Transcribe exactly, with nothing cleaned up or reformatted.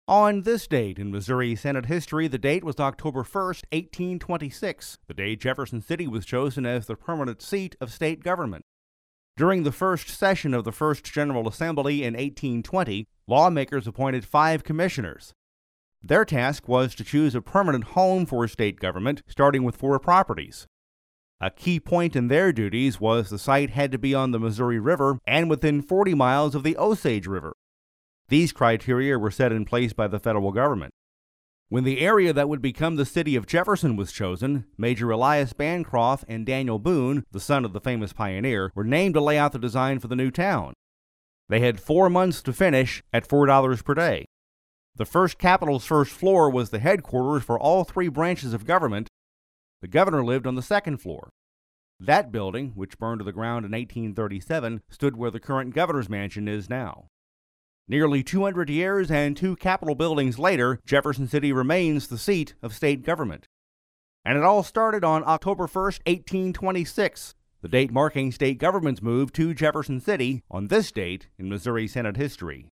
On this date in Missouri Senate history, the date was October first, eighteen twenty-six, the day Jefferson City was chosen as the permanent seat of state government. During the first session of the First General Assembly in eighteen twenty, lawmakers appointed five commissioners. Their task was to choose a permanent home for state government, starting with four properties. A key point in their duties was the site had to be on the Missouri River and within forty miles of the Osage River. These criteria were set in place by the federal government. When the area that would become the city of Jefferson was chosen, Major Elias Bancroft and Daniel Boone, the son of the famous pioneer, were named to lay out the design for the new town. They had four months to finish at four dollars per day. The first Capitol's first floor was the headquarters for all three branches of government. The governor lived on the second floor. That building, which burned to the ground in eighteen thirty-seven, stood where the current governor's mansion is now. Nearly two hundred years and two Capitol buildings later, Jefferson City remains the seat of state government. And it all started on October first, eighteen twenty-six, the date marking state government's move to Jefferson City on this date in Missouri Senate history.